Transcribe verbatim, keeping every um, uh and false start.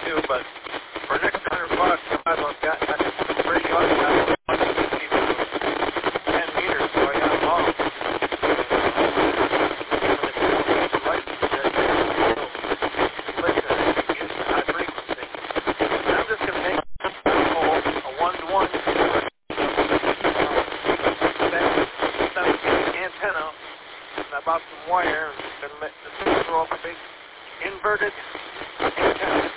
too, but for an extra hundred bucks, I've got that radio I've got ten meters, so I got them all. I'm just going to make a one-to-one antenna about some wire and going to throw up a big inverted antenna.